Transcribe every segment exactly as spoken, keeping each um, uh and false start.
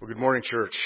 Well, good morning, church.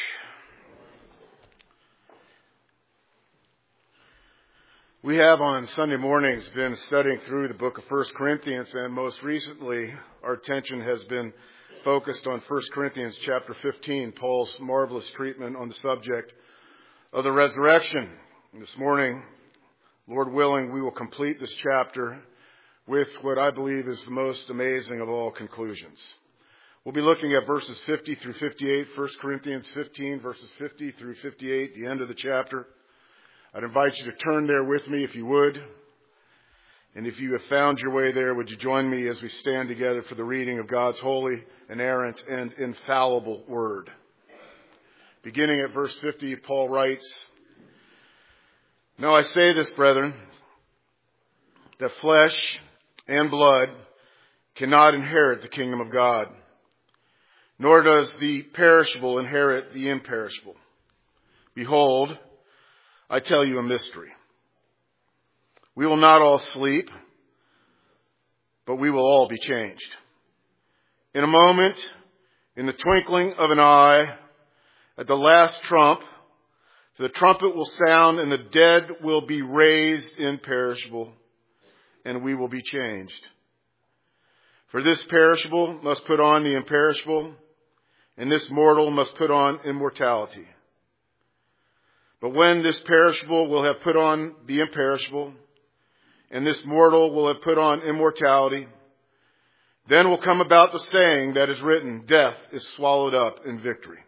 We have on Sunday mornings been studying through the book of First Corinthians, and most recently our attention has been focused on First Corinthians chapter fifteen, Paul's marvelous treatment on the subject of the resurrection. And this morning, Lord willing, we will complete this chapter with what I believe is the most amazing of all conclusions. We'll be looking at verses fifty through fifty-eight, First Corinthians fifteen, verses fifty through fifty-eight, the end of the chapter. I'd invite you to turn there with me if you would. And if you have found your way there, would you join me as we stand together for the reading of God's holy, inerrant, and infallible word. Beginning at verse fifty, Paul writes, "Now I say this, brethren, that flesh and blood cannot inherit the kingdom of God, nor does the perishable inherit the imperishable. Behold, I tell you a mystery. We will not all sleep, but we will all be changed. In a moment, in the twinkling of an eye, at the last trump, for the trumpet will sound, and the dead will be raised imperishable, and we will be changed. For this perishable must put on the imperishable, and this mortal must put on immortality. But when this perishable will have put on the imperishable, and this mortal will have put on immortality, then will come about the saying that is written, death is swallowed up in victory.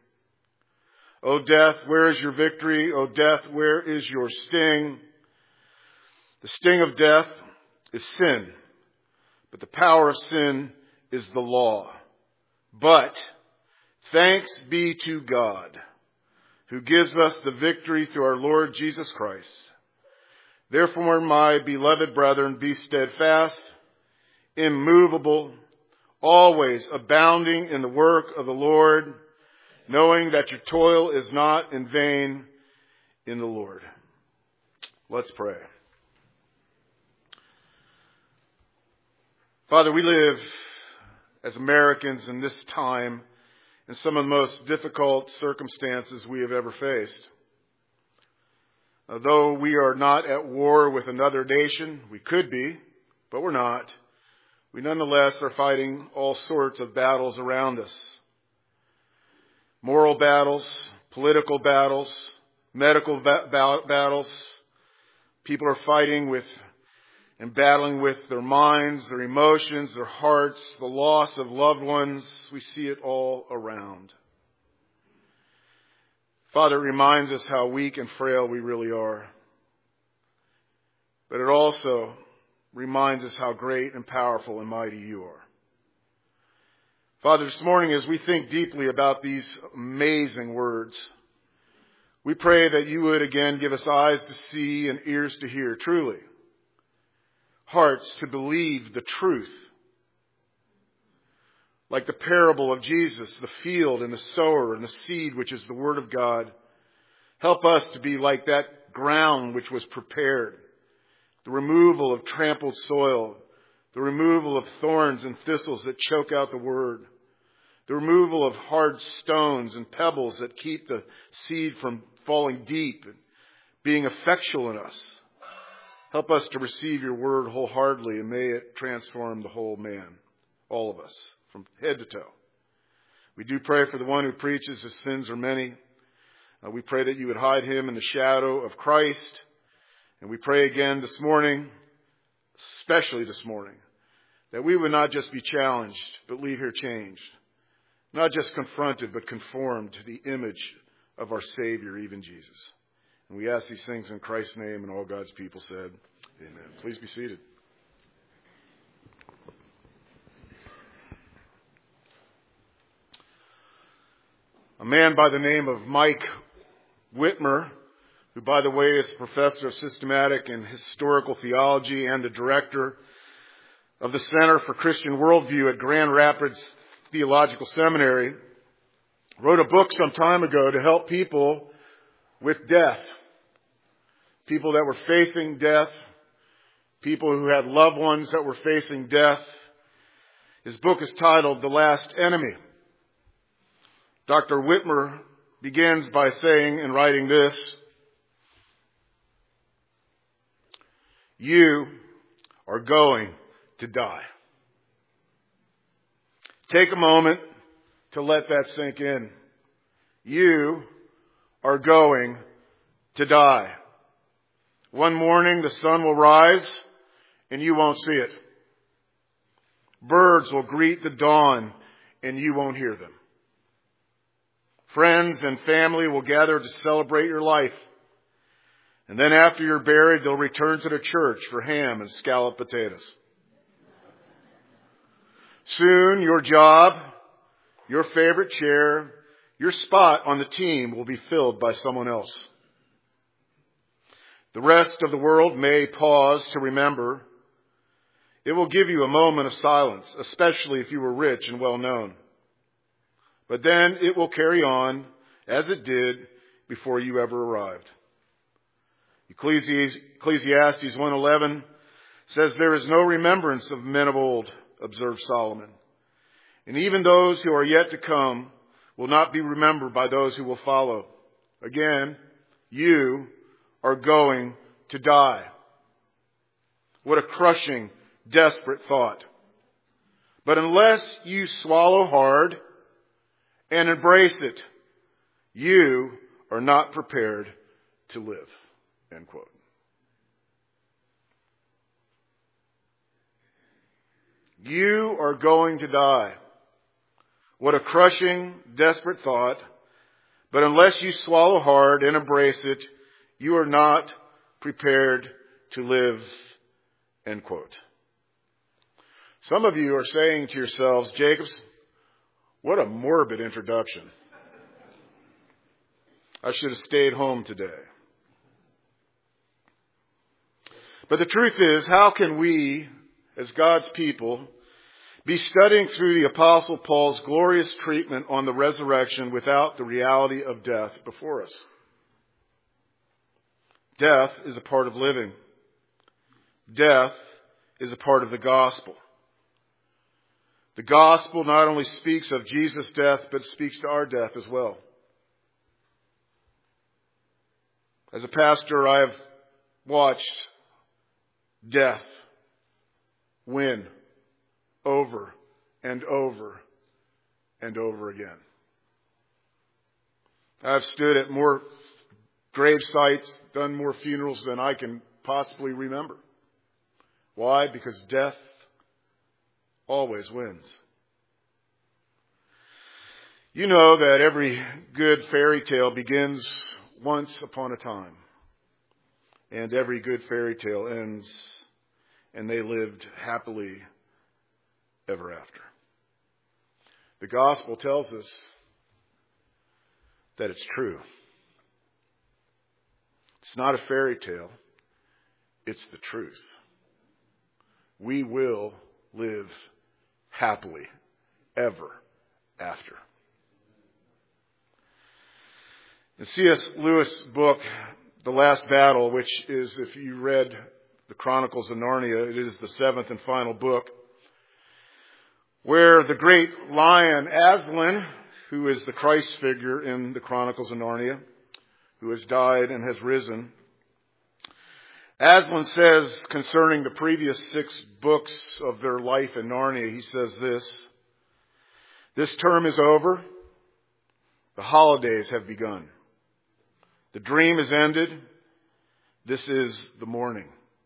O death, where is your victory? O death, where is your sting? The sting of death is sin, but the power of sin is the law. But thanks be to God, who gives us the victory through our Lord Jesus Christ. Therefore, my beloved brethren, be steadfast, immovable, always abounding in the work of the Lord, knowing that your toil is not in vain in the Lord." Let's pray. Father, we live as Americans in this time in some of the most difficult circumstances we have ever faced. Though we are not at war with another nation, we could be, but we're not. We nonetheless are fighting all sorts of battles around us. Moral battles, political battles, medical ba- ba- battles. People are fighting with and battling with their minds, their emotions, their hearts, the loss of loved ones. We see it all around. Father, it reminds us how weak and frail we really are. But it also reminds us how great and powerful and mighty you are. Father, this morning as we think deeply about these amazing words, we pray that you would again give us eyes to see and ears to hear truly, hearts to believe the truth. Like the parable of Jesus, the field and the sower and the seed, which is the word of God. Help us to be like that ground which was prepared. The removal of trampled soil. The removal of thorns and thistles that choke out the word. The removal of hard stones and pebbles that keep the seed from falling deep and being effectual in us. Help us to receive your word wholeheartedly, and may it transform the whole man, all of us, from head to toe. We do pray for the one who preaches. His sins are many. Uh, we pray that you would hide him in the shadow of Christ. And we pray again this morning, especially this morning, that we would not just be challenged, but leave here changed. Not just confronted, but conformed to the image of our Savior, even Jesus. And we ask these things in Christ's name, and all God's people said, amen. Please be seated. A man by the name of Mike Whitmer, who, by the way, is a professor of systematic and historical theology and the director of the Center for Christian Worldview at Grand Rapids Theological Seminary, wrote a book some time ago to help people with death. People that were facing death, people who had loved ones that were facing death. His book is titled The Last Enemy. Doctor Whitmer begins by saying and writing this: you are going to die. Take a moment to let that sink in. You are going to die. One morning the sun will rise and you won't see it. Birds will greet the dawn and you won't hear them. Friends and family will gather to celebrate your life. And then after you're buried, they'll return to the church for ham and scalloped potatoes. Soon your job, your favorite chair, your spot on the team will be filled by someone else. The rest of the world may pause to remember. It will give you a moment of silence, especially if you were rich and well known. But then it will carry on as it did before you ever arrived. Ecclesiastes one eleven says, there is no remembrance of men of old, observed Solomon. And even those who are yet to come will not be remembered by those who will follow. Again, you are going to die. What a crushing, desperate thought. But unless you swallow hard and embrace it, you are not prepared to live. End quote. You are going to die. What a crushing, desperate thought. But unless you swallow hard and embrace it, you are not prepared to live. End quote. Some of you are saying to yourselves, Jacobs, what a morbid introduction. I should have stayed home today. But the truth is, how can we, as God's people, be studying through the Apostle Paul's glorious treatment on the resurrection without the reality of death before us? Death is a part of living. Death is a part of the gospel. The gospel not only speaks of Jesus' death, but speaks to our death as well. As a pastor, I have watched death win over and over and over again. I've stood at more grave sites, done more funerals than I can possibly remember. Why? Because death always wins. You know that every good fairy tale begins once upon a time. And every good fairy tale ends, and they lived happily ever after. The gospel tells us that it's true. It's not a fairy tale. It's the truth. We will live happily ever after. In C S Lewis' book, The Last Battle, which is, if you read the Chronicles of Narnia, it is the seventh and final book, where the great lion Aslan, who is the Christ figure in the Chronicles of Narnia, who has died and has risen, Aslan says concerning the previous six books of their life in Narnia, he says this: this term is over. The holidays have begun. The dream is ended. This is the morning.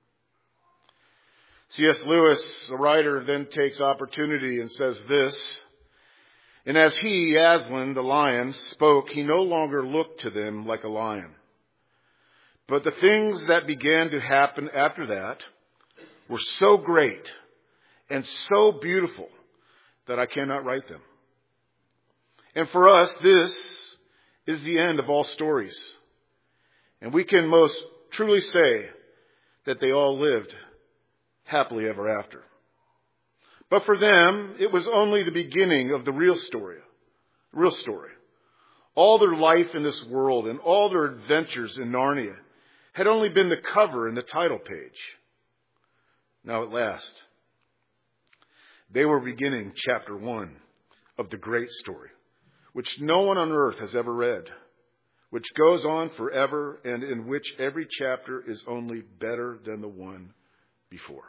C S Lewis, the writer, then takes opportunity and says this: and as he, Aslan, the lion, spoke, he no longer looked to them like a lion. But the things that began to happen after that were so great and so beautiful that I cannot write them. And for us, this is the end of all stories. And we can most truly say that they all lived happily ever after. But for them, it was only the beginning of the real story. Real story. All their life in this world and all their adventures in Narnia had only been the cover and the title page. Now at last, they were beginning chapter one of the great story, which no one on earth has ever read, which goes on forever and in which every chapter is only better than the one before.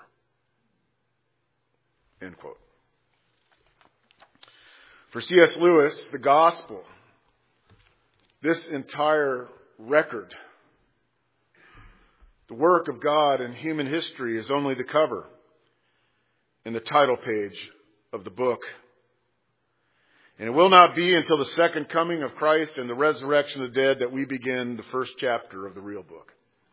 End quote. For C S Lewis, the gospel, this entire record, the work of God in human history, is only the cover and the title page of the book. And it will not be until the second coming of Christ and the resurrection of the dead that we begin the first chapter of the real book.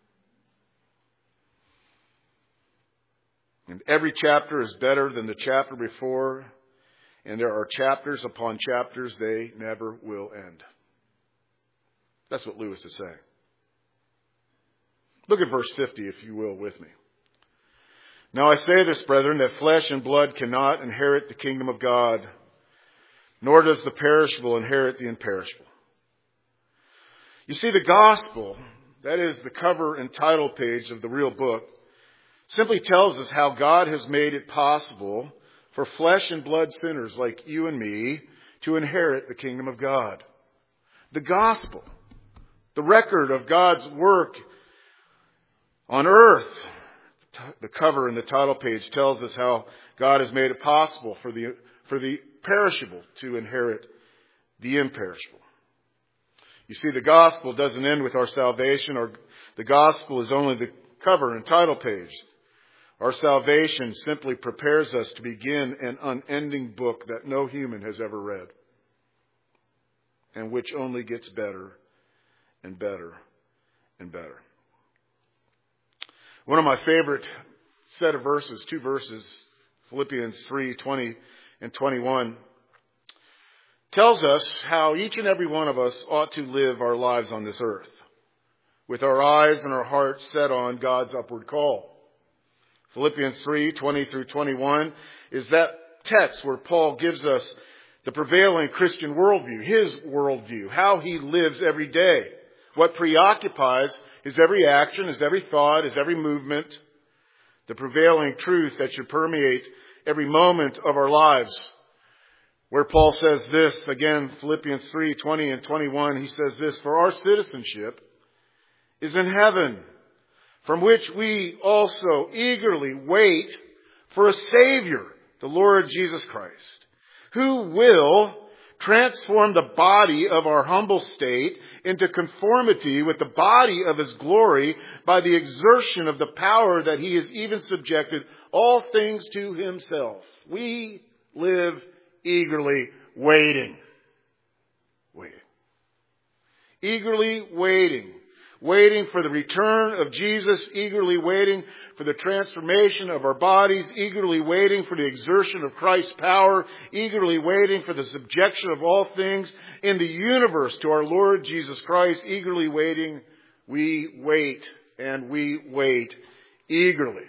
And every chapter is better than the chapter before, and there are chapters upon chapters, they never will end. That's what Lewis is saying. Look at verse fifty, if you will, with me. Now I say this, brethren, that flesh and blood cannot inherit the kingdom of God, nor does the perishable inherit the imperishable. You see, the gospel, that is the cover and title page of the real book, simply tells us how God has made it possible for flesh and blood sinners like you and me to inherit the kingdom of God. The gospel, the record of God's work on earth, the cover and the title page tells us how God has made it possible for the for the perishable to inherit the imperishable. You see, the gospel doesn't end with our salvation, or the gospel is only the cover and title page. Our salvation simply prepares us to begin an unending book that no human has ever read, and which only gets better and better and better. One of my favorite set of verses, two verses, Philippians three, twenty and twenty-one, tells us how each and every one of us ought to live our lives on this earth, with our eyes and our hearts set on God's upward call. Philippians three, twenty through twenty-one is that text where Paul gives us the prevailing Christian worldview, his worldview, how he lives every day, what preoccupies his every action, his every thought, his every movement, the prevailing truth that should permeate every moment of our lives. Where Paul says this, again, Philippians three, twenty and twenty-one, he says this, for our citizenship is in heaven, from which we also eagerly wait for a Savior, the Lord Jesus Christ, who will transform the body of our humble state into conformity with the body of his glory by the exertion of the power that he has even subjected all things to himself. We live eagerly waiting. Waiting. Eagerly waiting. Waiting for the return of Jesus, eagerly waiting for the transformation of our bodies, eagerly waiting for the exertion of Christ's power, eagerly waiting for the subjection of all things in the universe to our Lord Jesus Christ, eagerly waiting. We wait and we wait eagerly.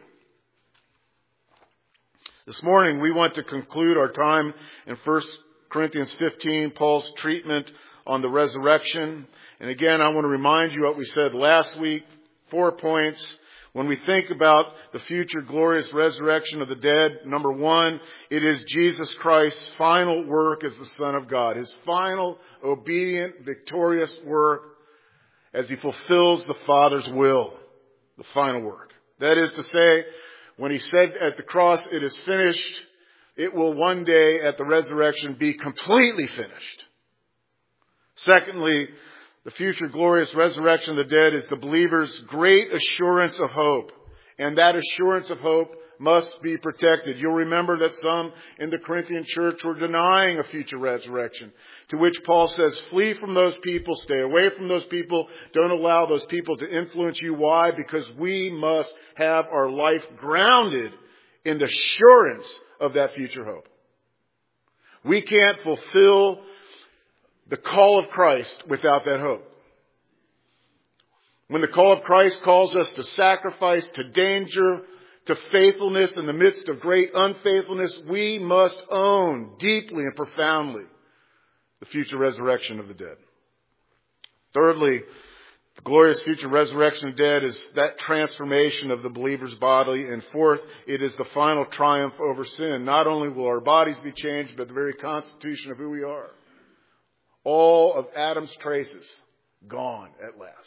This morning we want to conclude our time in First Corinthians fifteen, Paul's treatment on the resurrection. And again, I want to remind you what we said last week. Four points. When we think about the future glorious resurrection of the dead, number one, it is Jesus Christ's final work as the Son of God. His final, obedient, victorious work as he fulfills the Father's will. The final work. That is to say, when he said at the cross, it is finished, it will one day at the resurrection be completely finished. Secondly, the future glorious resurrection of the dead is the believer's great assurance of hope. And that assurance of hope must be protected. You'll remember that some in the Corinthian church were denying a future resurrection. To which Paul says, flee from those people, stay away from those people, don't allow those people to influence you. Why? Because we must have our life grounded in the assurance of that future hope. We can't fulfill the call of Christ without that hope. When the call of Christ calls us to sacrifice, to danger, to faithfulness in the midst of great unfaithfulness, we must own deeply and profoundly the future resurrection of the dead. Thirdly, the glorious future resurrection of the dead is that transformation of the believer's body. And fourth, it is the final triumph over sin. Not only will our bodies be changed, but the very constitution of who we are. All of Adam's traces gone at last.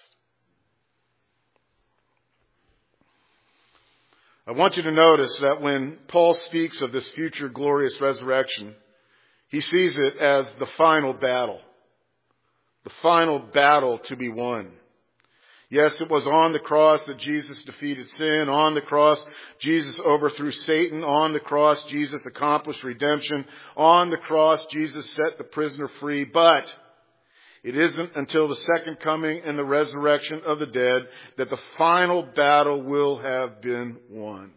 I want you to notice that when Paul speaks of this future glorious resurrection, he sees it as the final battle. The final battle to be won. Yes, it was on the cross that Jesus defeated sin. On the cross, Jesus overthrew Satan. On the cross, Jesus accomplished redemption. On the cross, Jesus set the prisoner free. But it isn't until the second coming and the resurrection of the dead that the final battle will have been won.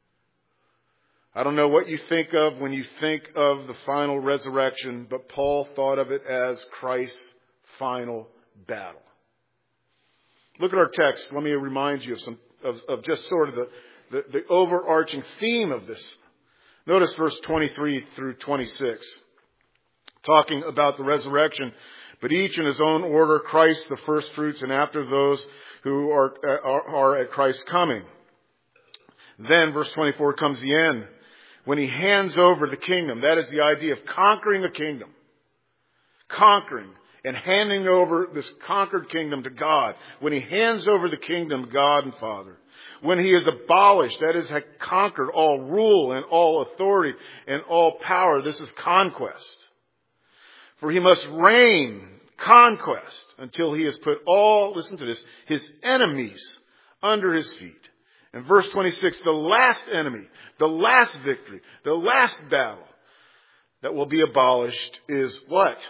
I don't know what you think of when you think of the final resurrection, but Paul thought of it as Christ's final battle. Look at our text. Let me remind you of some of, of just sort of the, the, the overarching theme of this. Notice verse twenty-three through twenty-six. Talking about the resurrection. But each in his own order, Christ the first fruits, and after those who are, are, are at Christ's coming. Then verse twenty-four comes the end. When he hands over the kingdom. That is the idea of conquering a kingdom. Conquering. And handing over this conquered kingdom to God. When he hands over the kingdom to God and Father. When he has abolished, that is, has conquered all rule and all authority and all power. This is conquest. For he must reign, conquest, until he has put all, listen to this, his enemies under his feet. And verse twenty-six, the last enemy, the last victory, the last battle that will be abolished is what?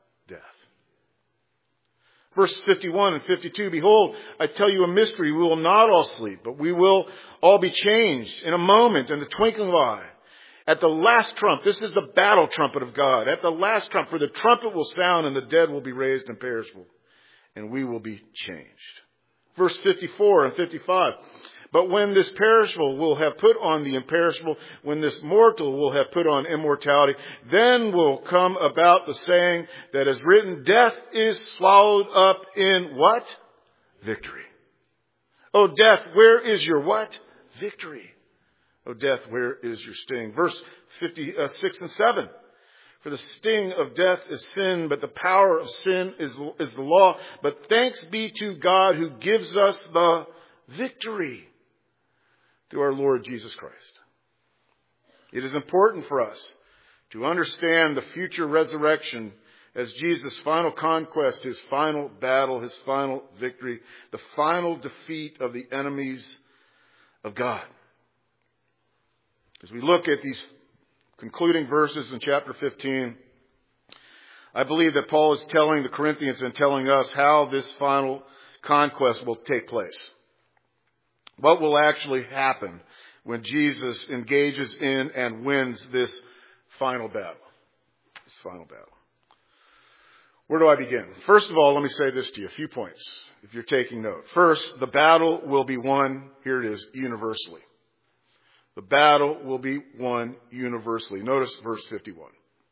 Verse fifty-one and fifty-two, behold, I tell you a mystery. We will not all sleep, but we will all be changed in a moment, in the twinkling of an eye. At the last trump, this is the battle trumpet of God. At the last trump, for the trumpet will sound and the dead will be raised imperishable, and we will be changed. Verse fifty-four and fifty-five, but when this perishable will have put on the imperishable, when this mortal will have put on immortality, then will come about the saying that is written, death is swallowed up in what? Victory. O death, where is your what? Victory. O death, where is your sting? Verse fifty-six and seven. For the sting of death is sin, but the power of sin is, is the law. But thanks be to God who gives us the victory through our Lord Jesus Christ. It is important for us to understand the future resurrection as Jesus' final conquest, his final battle, his final victory, the final defeat of the enemies of God. As we look at these concluding verses in chapter fifteen, I believe that Paul is telling the Corinthians and telling us how this final conquest will take place. What will actually happen when Jesus engages in and wins this final battle? This final battle. Where do I begin? First of all, let me say this to you, a few points, if you're taking note. First, the battle will be won, here it is, universally. The battle will be won universally. Notice verse fifty-one.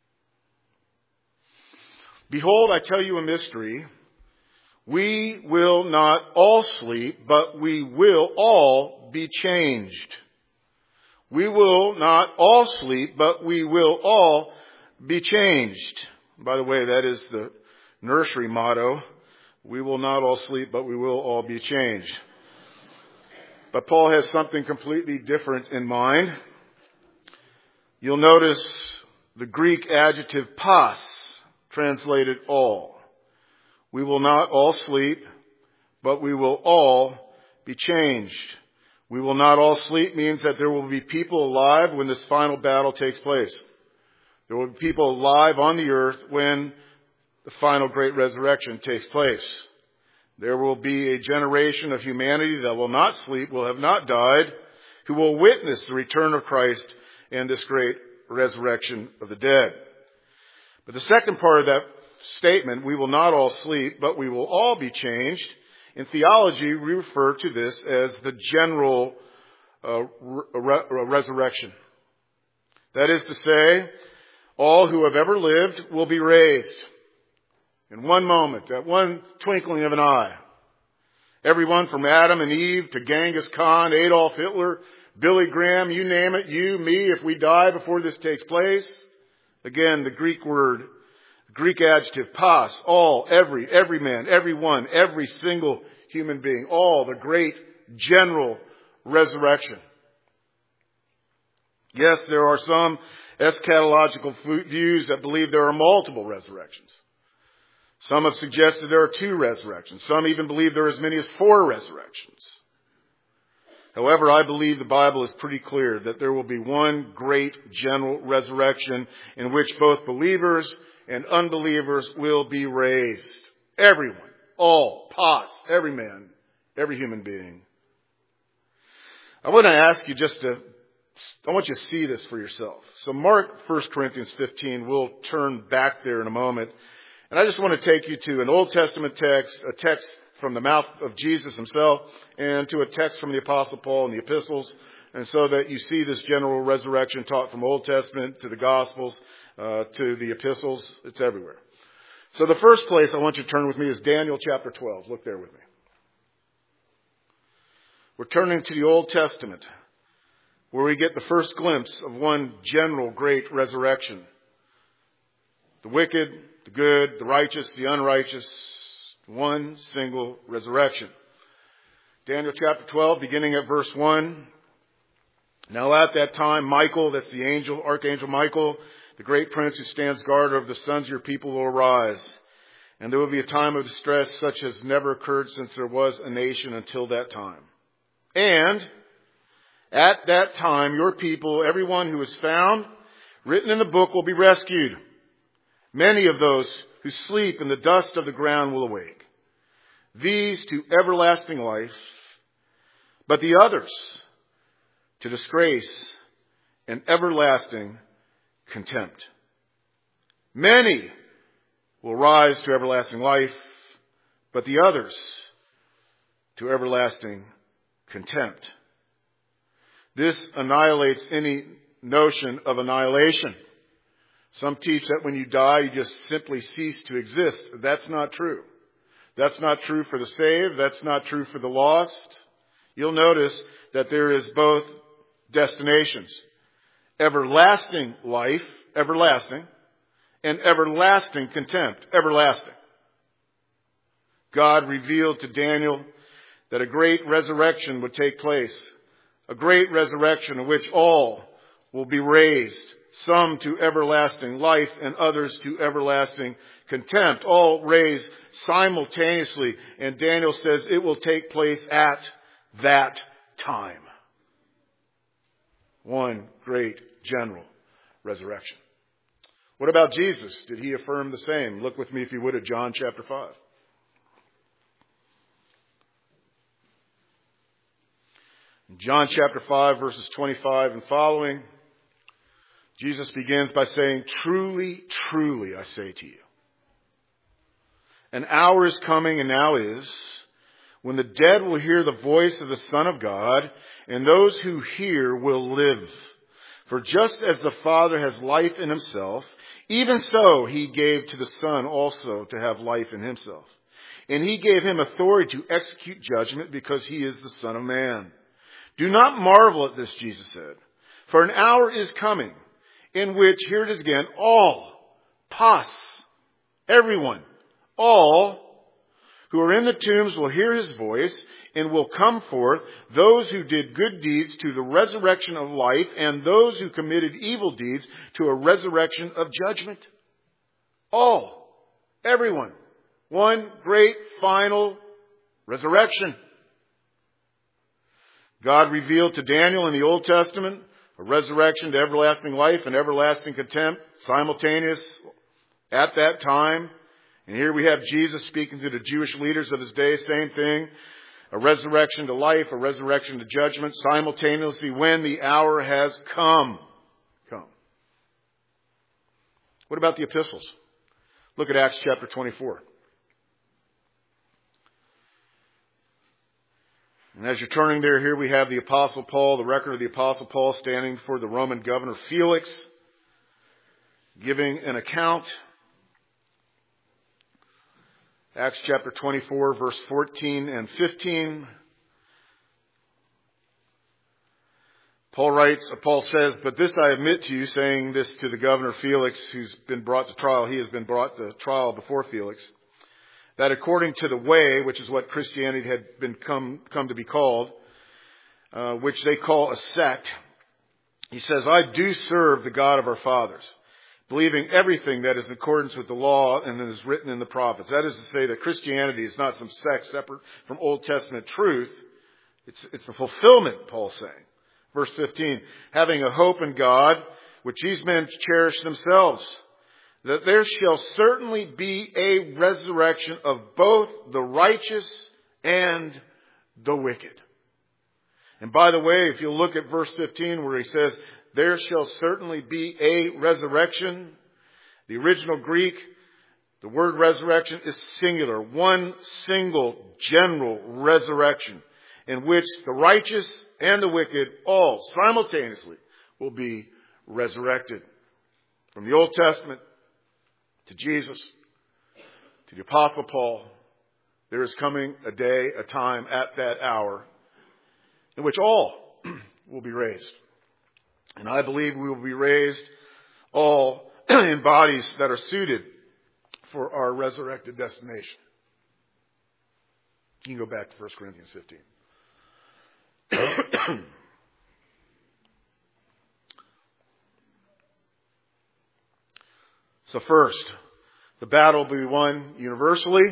Behold, I tell you a mystery. We will not all sleep, but we will all be changed. We will not all sleep, but we will all be changed. By the way, that is the nursery motto. We will not all sleep, but we will all be changed. But Paul has something completely different in mind. You'll notice the Greek adjective pas, translated all. We will not all sleep, but we will all be changed. We will not all sleep means that there will be people alive when this final battle takes place. There will be people alive on the earth when the final great resurrection takes place. There will be a generation of humanity that will not sleep, will have not died, who will witness the return of Christ and this great resurrection of the dead. But the second part of that statement, we will not all sleep, but we will all be changed. In theology, we refer to this as the general uh, re- resurrection. That is to say, all who have ever lived will be raised in one moment, at one twinkling of an eye. Everyone from Adam and Eve to Genghis Khan, Adolf Hitler, Billy Graham, you name it, you, me, if we die before this takes place. Again, the Greek word Greek adjective, pas, all, every, every man, every one, every single human being. All, the great general resurrection. Yes, there are some eschatological views that believe there are multiple resurrections. Some have suggested there are two resurrections. Some even believe there are as many as four resurrections. However, I believe the Bible is pretty clear that there will be one great general resurrection in which both believers and unbelievers will be raised. Everyone, all, pas, every man, every human being. I want to ask you just to, I want you to see this for yourself. So mark First Corinthians fifteen. We'll turn back there in a moment. And I just want to take you to an Old Testament text, a text from the mouth of Jesus himself, and to a text from the Apostle Paul in the epistles, and so that you see this general resurrection taught from Old Testament to the Gospels, uh, to the epistles. It's everywhere. So the first place I want you to turn with me is Daniel chapter twelve. Look there with me. We're turning to the Old Testament, where we get the first glimpse of one general great resurrection. The wicked, the good, the righteous, the unrighteous, one single resurrection. Daniel chapter twelve, beginning at verse one. Now at that time, Michael, that's the angel, Archangel Michael, the great prince who stands guard over the sons of your people, will arise. And there will be a time of distress such as never occurred since there was a nation until that time. And at that time, your people, everyone who is found written in the book, will be rescued. Many of those who sleep in the dust of the ground will awake. These to everlasting life, but the others to disgrace and everlasting contempt. Many will rise to everlasting life, but the others to everlasting contempt. This annihilates any notion of annihilation. Some teach that when you die, you just simply cease to exist. That's not true. That's not true for the saved. That's not true for the lost. You'll notice that there is both destinations. Everlasting life, everlasting, and everlasting contempt, everlasting. God revealed to Daniel that a great resurrection would take place. A great resurrection in which all will be raised. Some to everlasting life and others to everlasting contempt. All raised simultaneously. And Daniel says it will take place at that time. One great general resurrection. What about Jesus? Did he affirm the same? Look with me, if you would, at John chapter five. In John chapter five, verses twenty-five and following, Jesus begins by saying, "Truly, truly, I say to you, an hour is coming, and now is, when the dead will hear the voice of the Son of God, and those who hear will live. For just as the Father has life in himself, even so he gave to the Son also to have life in himself. And he gave him authority to execute judgment because he is the Son of Man. Do not marvel at this," Jesus said, "for an hour is coming in which," here it is again, "all, pas, everyone, all who are in the tombs will hear his voice and will come forth, those who did good deeds to the resurrection of life, and those who committed evil deeds to a resurrection of judgment." All, everyone, one great final resurrection. God revealed to Daniel in the Old Testament a resurrection to everlasting life and everlasting contempt, simultaneous at that time. And here we have Jesus speaking to the Jewish leaders of his day, same thing. A resurrection to life, a resurrection to judgment, simultaneously when the hour has come. Come. What about the epistles? Look at Acts chapter twenty-four. And as you're turning there, here we have the Apostle Paul, the record of the Apostle Paul standing before the Roman governor Felix, giving an account. Acts chapter twenty-four, verse fourteen and fifteen. Paul writes, Paul says, "But this I admit to you," saying this to the governor Felix, who's been brought to trial. He has been brought to trial before Felix. "That according to the way," which is what Christianity had been come, come to be called, uh, which they call a sect, he says, "I do serve the God of our fathers, believing everything that is in accordance with the law and that is written in the prophets." That is to say that Christianity is not some sect separate from Old Testament truth. It's, it's the fulfillment, Paul's saying. Verse fifteen, "Having a hope in God, which these men cherish themselves, that there shall certainly be a resurrection of both the righteous and the wicked." And by the way, if you look at verse fifteen where he says, "There shall certainly be a resurrection," the original Greek, the word resurrection is singular. One single general resurrection in which the righteous and the wicked all simultaneously will be resurrected. From the Old Testament to Jesus, to the Apostle Paul, there is coming a day, a time at that hour in which all will be raised. And I believe we will be raised all in bodies that are suited for our resurrected destination. You can go back to First Corinthians fifteen. So first, the battle will be won universally.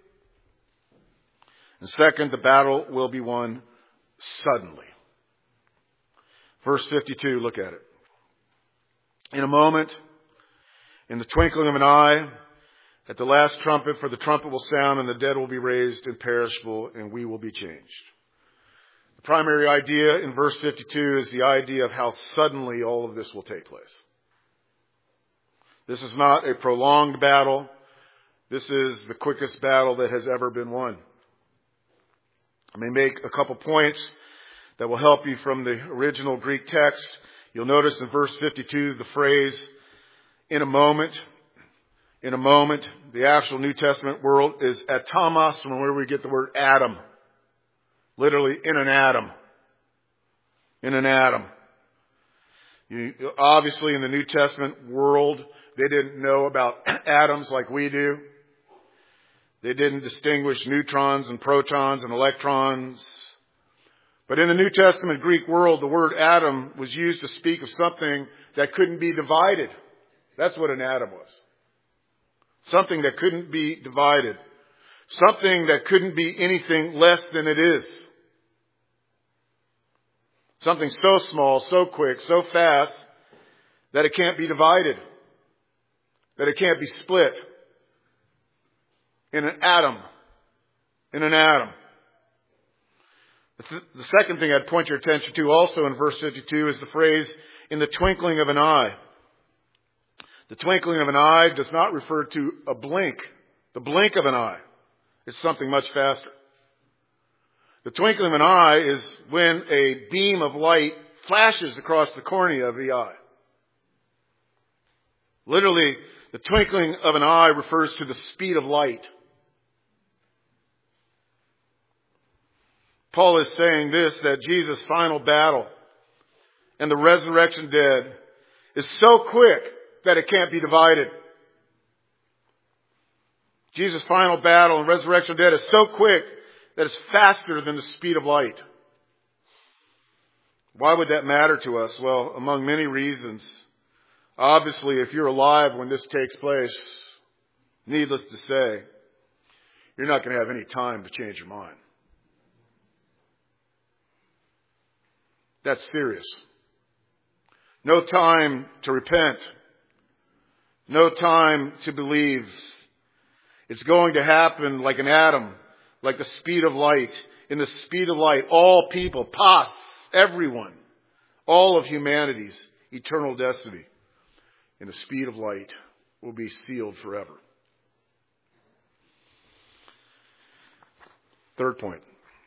And second, the battle will be won suddenly. Verse fifty-two, look at it. "In a moment, in the twinkling of an eye, at the last trumpet, for the trumpet will sound and the dead will be raised imperishable and we will be changed." The primary idea in verse fifty-two is the idea of how suddenly all of this will take place. This is not a prolonged battle. This is the quickest battle that has ever been won. I may make a couple points that will help you from the original Greek text. You'll notice in verse fifty-two the phrase, "in a moment." In a moment. The actual New Testament word is atomos, from where we get the word atom. Literally, in an atom. In an atom. You, obviously, in the New Testament world, they didn't know about atoms like we do. They didn't distinguish neutrons and protons and electrons. But in the New Testament Greek world, the word atom was used to speak of something that couldn't be divided. That's what an atom was. Something that couldn't be divided. Something that couldn't be anything less than it is. Something so small, so quick, so fast that it can't be divided. That it can't be split. In an atom. In an atom. The, th- the second thing I'd point your attention to also in verse fifty-two is the phrase, "in the twinkling of an eye." The twinkling of an eye does not refer to a blink. The blink of an eye is something much faster. The twinkling of an eye is when a beam of light flashes across the cornea of the eye. Literally, the twinkling of an eye refers to the speed of light. Paul is saying this, that Jesus' final battle and the resurrection dead is so quick that it can't be divided. Jesus' final battle and resurrection dead is so quick that it's faster than the speed of light. Why would that matter to us? Well, among many reasons. Obviously, if you're alive when this takes place, needless to say, you're not going to have any time to change your mind. That's serious. No time to repent. No time to believe. It's going to happen like an atom, like the speed of light. In the speed of light, all people, past, everyone, all of humanity's eternal destiny, in the speed of light, will be sealed forever. Third point.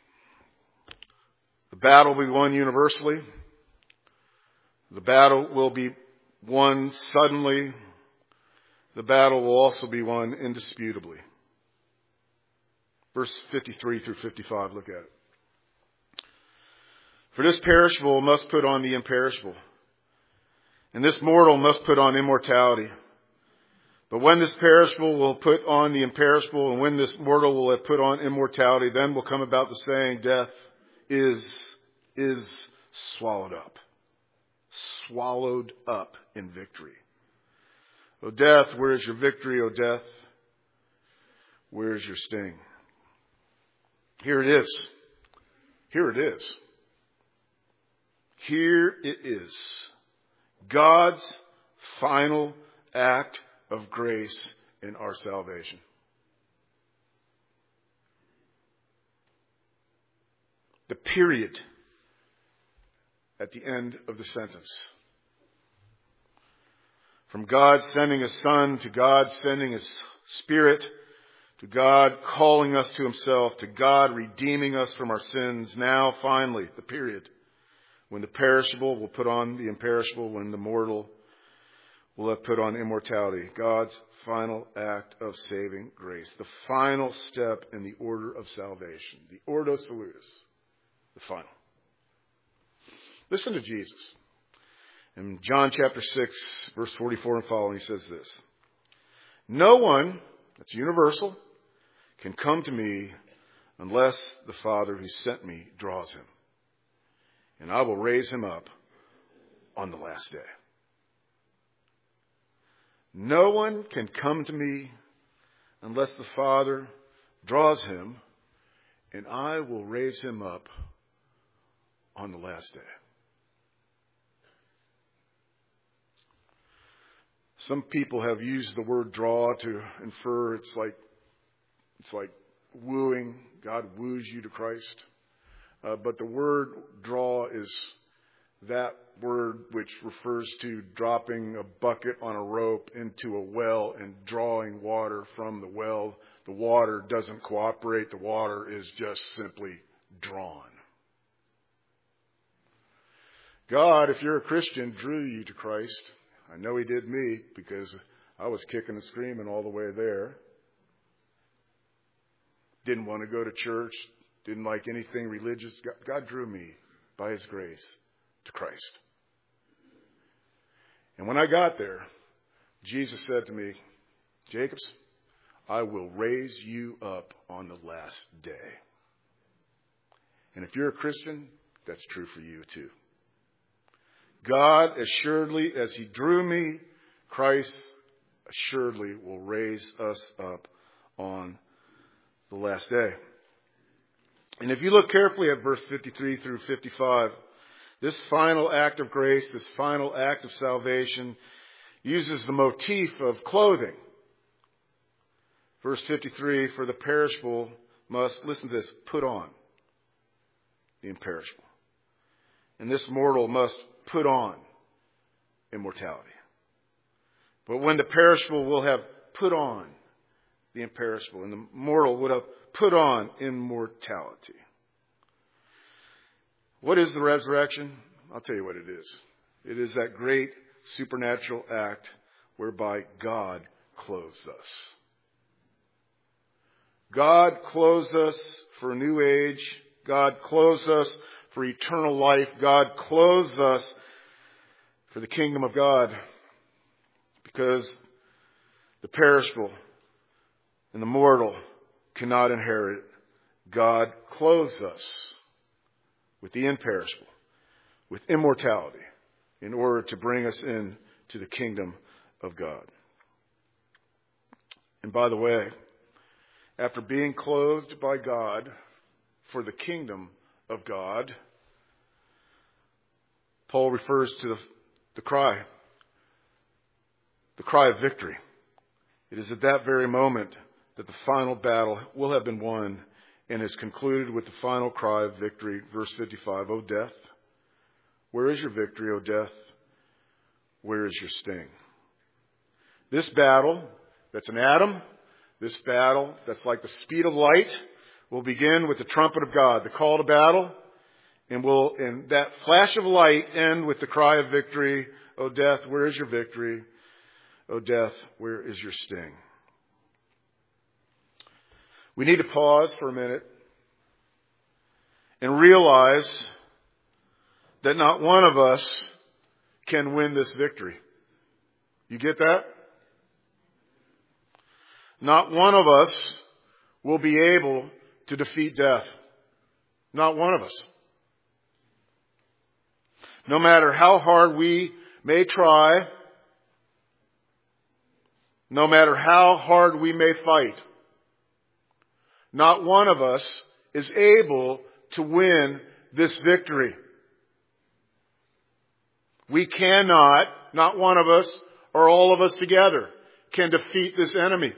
The battle will be won universally. The battle will be won suddenly. The battle will also be won indisputably. Verse fifty-three through fifty-five, look at it. For this perishable must put on the imperishable, and this mortal must put on immortality. But when this perishable will put on the imperishable, and when this mortal will have put on immortality, then will come about the saying, death is, is swallowed up. Swallowed up in victory. O death, where is your victory? O death, where is your sting? Here it is. Here it is. Here it is. God's final act of grace in our salvation. The period at the end of the sentence. From God sending His Son, to God sending His Spirit, to God calling us to Himself, to God redeeming us from our sins. Now, finally, the period when the perishable will put on the imperishable, when the mortal will have put on immortality. God's final act of saving grace. The final step in the order of salvation. The Ordo Salutis. The final. Listen to Jesus. In John chapter six, verse forty-four and following, he says this. No one, that's universal, can come to me unless the Father who sent me draws him. And I will raise him up on the last day. No one can come to me unless the Father draws him, and I will raise him up on the last day. Some people have used the word draw to infer it's like it's like wooing. God woos you to Christ. Uh, but the word draw is that word which refers to dropping a bucket on a rope into a well and drawing water from the well. The water doesn't cooperate. The water is just simply drawn. God, if you're a Christian, drew you to Christ. I know He did me because I was kicking and screaming all the way there. Didn't want to go to church. Didn't like anything religious. God, God drew me by His grace to Christ. And when I got there, Jesus said to me, Jacobs, I will raise you up on the last day. And if you're a Christian, that's true for you too. God, assuredly as He drew me, Christ assuredly will raise us up on the last day. And if you look carefully at verse fifty-three through fifty-five, this final act of grace, this final act of salvation, uses the motif of clothing. Verse fifty-three, for the perishable must, listen to this, put on the imperishable. And this mortal must put on immortality. But when the perishable will have put on the imperishable, and the mortal would have put on immortality. What is the resurrection? I'll tell you what it is. It is that great supernatural act whereby God clothes us. God clothes us for a new age. God clothes us for eternal life. God clothes us for the kingdom of God. Because the perishable and the mortal cannot inherit. God clothes us with the imperishable, with immortality, in order to bring us in to the kingdom of God. And by the way, after being clothed by God for the kingdom of God, Paul refers to the, the cry, the cry of victory. It is at that very moment that the final battle will have been won and is concluded with the final cry of victory. Verse fifty-five, O death, where is your victory, O death? Where is your sting? This battle that's an atom, this battle that's like the speed of light, will begin with the trumpet of God, the call to battle, and will, in that flash of light, end with the cry of victory, O death, where is your victory? O death, where is your sting? We need to pause for a minute and realize that not one of us can win this victory. You get that? Not one of us will be able to defeat death. Not one of us. No matter how hard we may try, no matter how hard we may fight, not one of us is able to win this victory. We cannot, not one of us or all of us together, can defeat this enemy.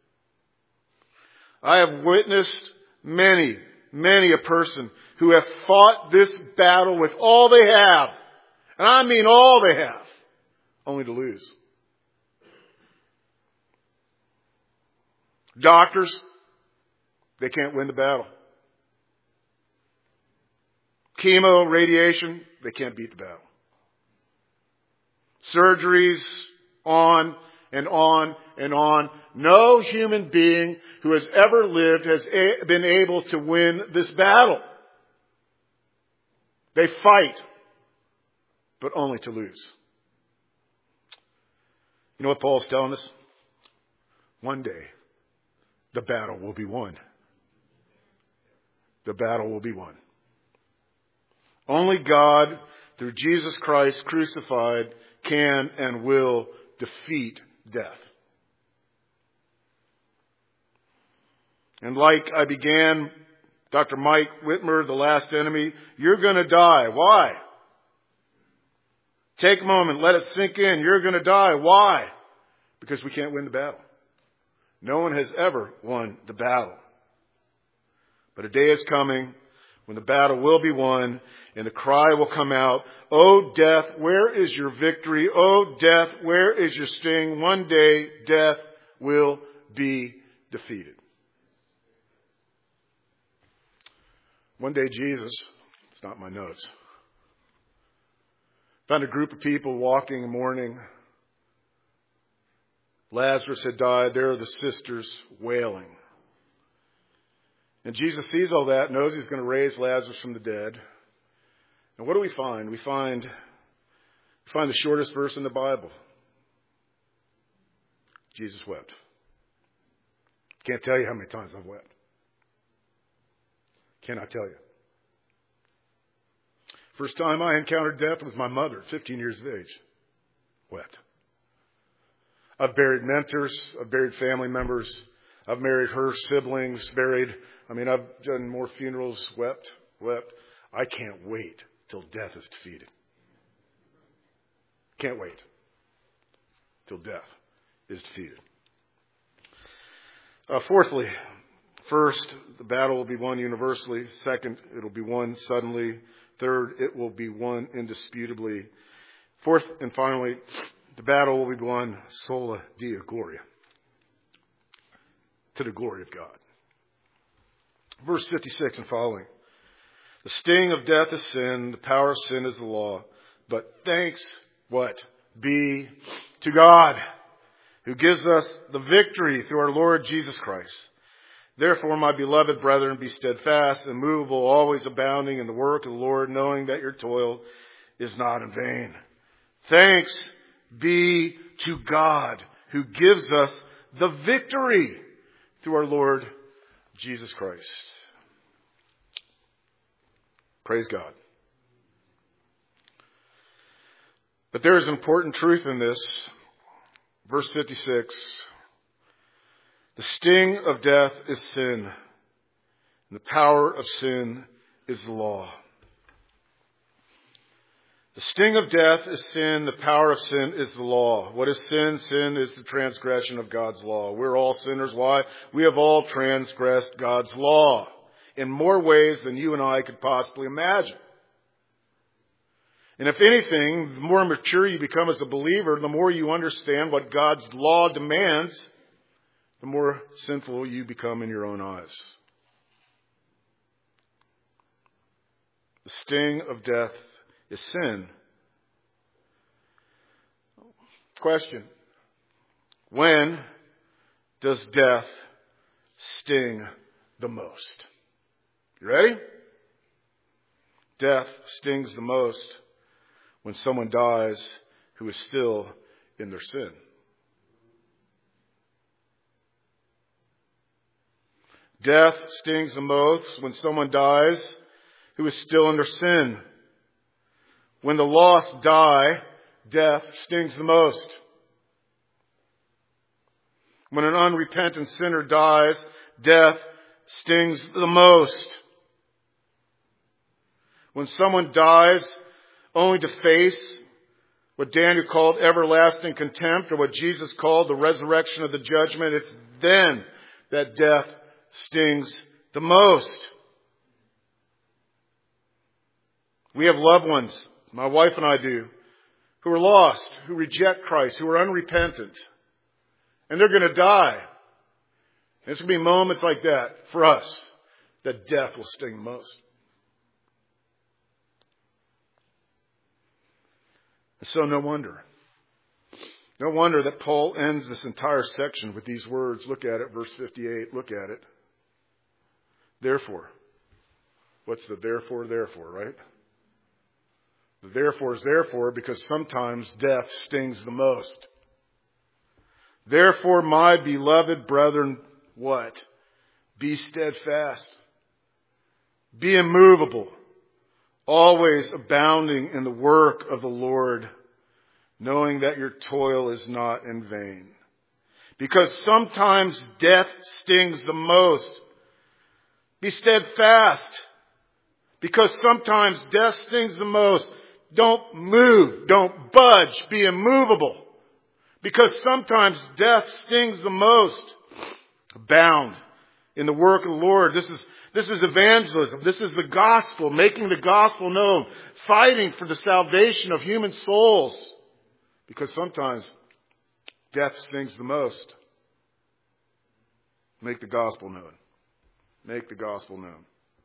I have witnessed many, many a person who have fought this battle with all they have, and I mean all they have, only to lose. Doctors, they can't win the battle. Chemo, radiation, they can't beat the battle. Surgeries, on and on and on. No human being who has ever lived has a- been able to win this battle. They fight, but only to lose. You know what Paul's telling us? One day, the battle will be won. The battle will be won. Only God, through Jesus Christ crucified, can and will defeat death. And like I began, Doctor Mike Whitmer, The Last Enemy, you're going to die. Why? Take a moment, let it sink in. You're going to die. Why? Because we can't win the battle. No one has ever won the battle. But a day is coming when the battle will be won and the cry will come out, "O death, where is your victory? O death, where is your sting?" One day, death will be defeated. One day, Jesus, it's not my notes, found a group of people walking and mourning. Lazarus had died. There are the sisters wailing. And Jesus sees all that, knows he's going to raise Lazarus from the dead. And what do we find? We find, we find the shortest verse in the Bible. Jesus wept. Can't tell you how many times I've wept. Cannot tell you. First time I encountered death was my mother, fifteen years of age. Wept. I've buried mentors. I've buried family members. I've married her siblings, buried. I mean, I've done more funerals, wept, wept. I can't wait till death is defeated. Can't wait till death is defeated. Uh, fourthly, first, the battle will be won universally. Second, it will be won suddenly. Third, it will be won indisputably. Fourth and finally, the battle will be won sola dea gloria, to the glory of God. Verse fifty-six and following. The sting of death is sin, the power of sin is the law. But thanks, what? Be to God, who gives us the victory through our Lord Jesus Christ. Therefore, my beloved brethren, be steadfast, immovable, always abounding in the work of the Lord, knowing that your toil is not in vain. Thanks be to God, who gives us the victory through our Lord Jesus Christ. Praise God. But there is an important truth in this. Verse fifty-six. The sting of death is sin, and the power of sin is the law. The sting of death is sin, the power of sin is the law. What is sin? Sin is the transgression of God's law. We're all sinners. Why? We have all transgressed God's law in more ways than you and I could possibly imagine. And if anything, the more mature you become as a believer, the more you understand what God's law demands, the more sinful you become in your own eyes. The sting of death is sin. Question. When does death sting the most? You ready? Death stings the most when someone dies who is still in their sin. Death stings the most when someone dies who is still in their sin. When the lost die, death stings the most. When an unrepentant sinner dies, death stings the most. When someone dies only to face what Daniel called everlasting contempt, or what Jesus called the resurrection of the judgment, it's then that death stings the most. We have loved ones, my wife and I do, who are lost, who reject Christ, who are unrepentant. And they're going to die. And it's going to be moments like that for us that death will sting the most. And so no wonder. No wonder that Paul ends this entire section with these words. Look at it, verse fifty-eight. Look at it. Therefore. What's the therefore, therefore, right? The therefore is therefore because sometimes death stings the most. Therefore, my beloved brethren, what? Be steadfast. Be immovable. Always abounding in the work of the Lord, knowing that your toil is not in vain. Because sometimes death stings the most. Be steadfast. Because sometimes death stings the most. Don't move. Don't budge. Be immovable. Because sometimes death stings the most. Abound in the work of the Lord. This is, this is evangelism. This is the gospel, making the gospel known. Fighting for the salvation of human souls. Because sometimes death stings the most. Make the gospel known. Make the gospel known.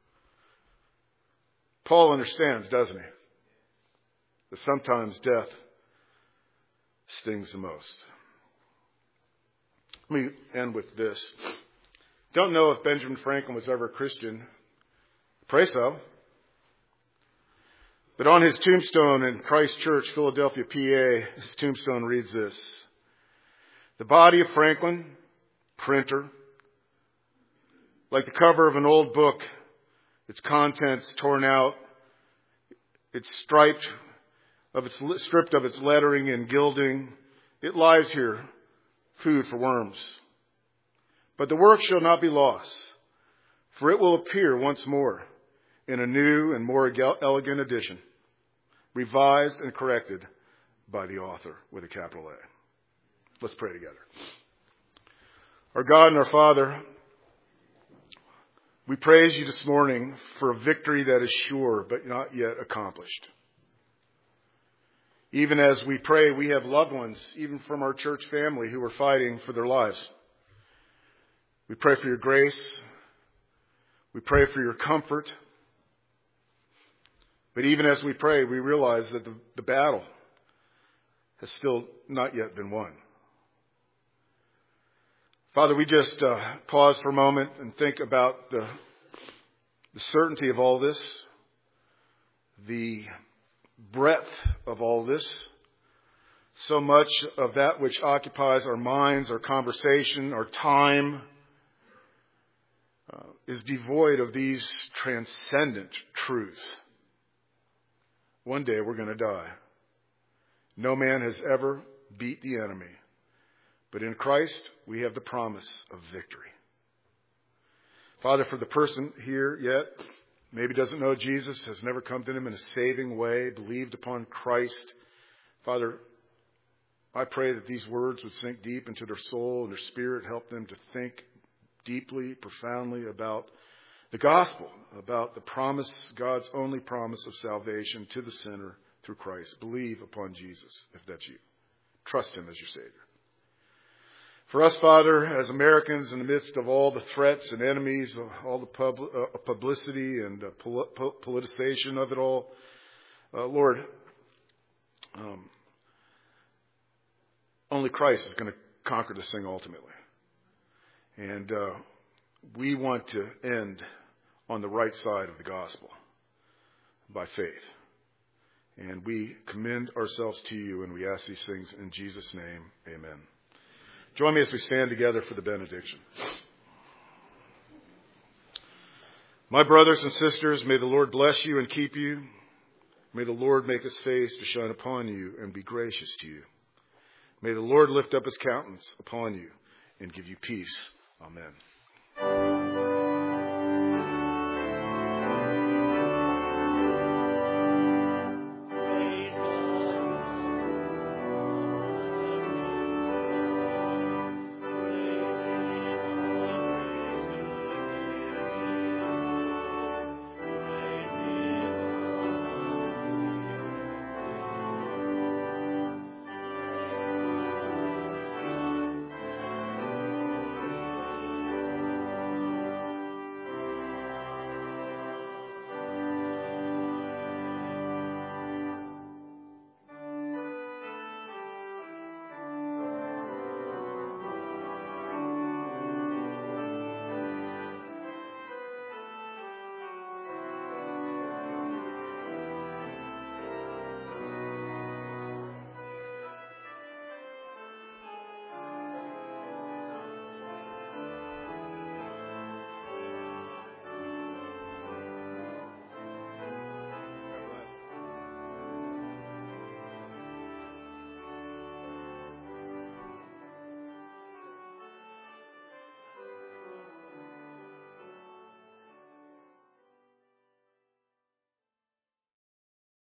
Paul understands, doesn't he? That sometimes death stings the most. Let me end with this. Don't know if Benjamin Franklin was ever a Christian. Pray so. But on his tombstone in Christ Church, Philadelphia, P A, his tombstone reads this. The body of Franklin, printer, like the cover of an old book, its contents torn out, it's striped of its stripped of its lettering and gilding. It lies here, food for worms. But the work shall not be lost, for it will appear once more in a new and more elegant edition, revised and corrected by the author with a capital A. Let's pray together. Our God and our Father, we praise you this morning for a victory that is sure but not yet accomplished. Even as we pray, we have loved ones, even from our church family, who are fighting for their lives. We pray for your grace. We pray for your comfort. But even as we pray, we realize that the, the battle has still not yet been won. Father, we just uh, pause for a moment and think about the, the certainty of all this, the breadth of all this. So much of that which occupies our minds, our conversation, our time, uh, is devoid of these transcendent truths. One day we're going to die. No man has ever beat the enemy. But in Christ, we have the promise of victory. Father, for the person here yet, maybe doesn't know Jesus, has never come to him in a saving way, believed upon Christ, Father, I pray that these words would sink deep into their soul and their spirit, help them to think deeply, profoundly about the gospel, about the promise, God's only promise of salvation to the sinner through Christ. Believe upon Jesus, if that's you. Trust him as your Savior. For us, Father, as Americans, in the midst of all the threats and enemies, all the pub, uh, publicity and uh, pol- po- politicization of it all, uh, Lord, um, only Christ is going to conquer this thing ultimately. And uh, we want to end on the right side of the gospel by faith. And we commend ourselves to you, and we ask these things in Jesus' name. Amen. Join me as we stand together for the benediction. My brothers and sisters, may the Lord bless you and keep you. May the Lord make his face to shine upon you and be gracious to you. May the Lord lift up his countenance upon you and give you peace. Amen.